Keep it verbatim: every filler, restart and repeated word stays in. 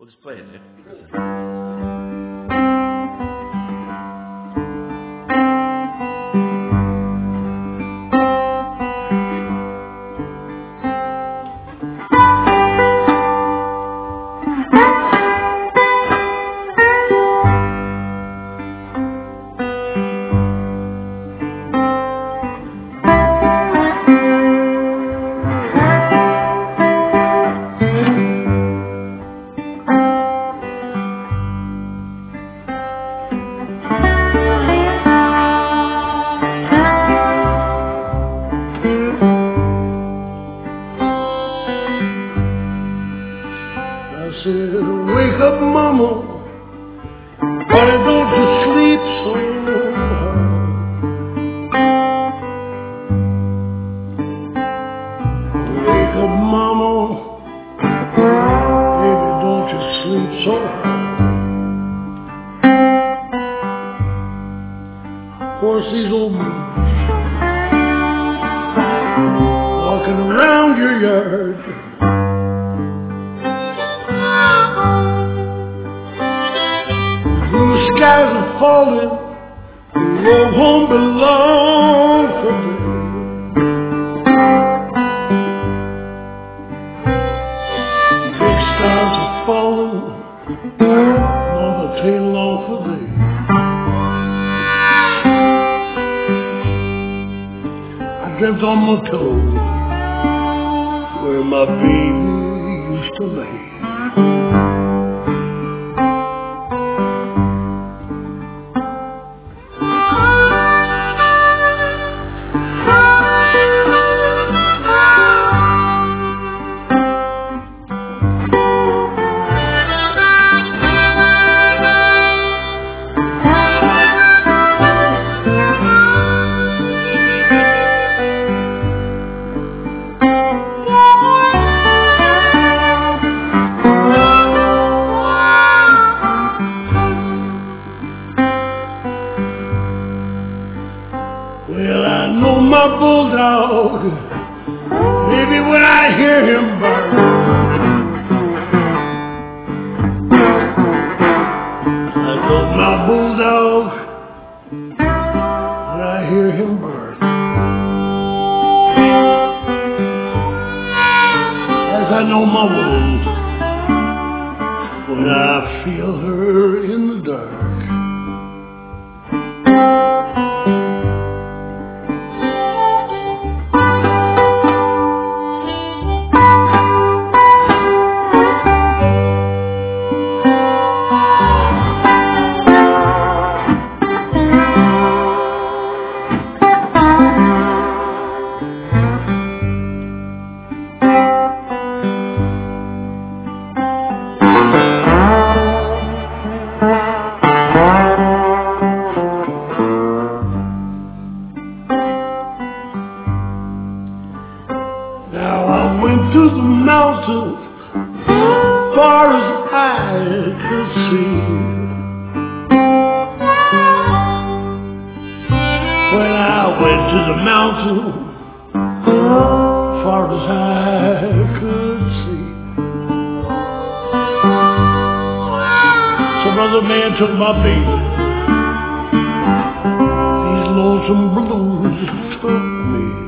We'll just play it, dude. I said, wake up, mama, why don't you sleep so hard? Wake up, mama, baby, don't you sleep so hard. Of course, these old moons walking around your yard, blue skies are falling, the road won't be long for me. Big stars are falling, won't be too long for me. I dreamt on my pillow where my baby used to lay. Well, I know my bulldog, maybe when I hear him bark, I know my bulldog, when I hear him bark, as I know my woman, when I feel her in the dark. Now I went to the mountains far as I could see. When I went to the mountain far as I could see. Some other man took my baby. These lonesome blues took me.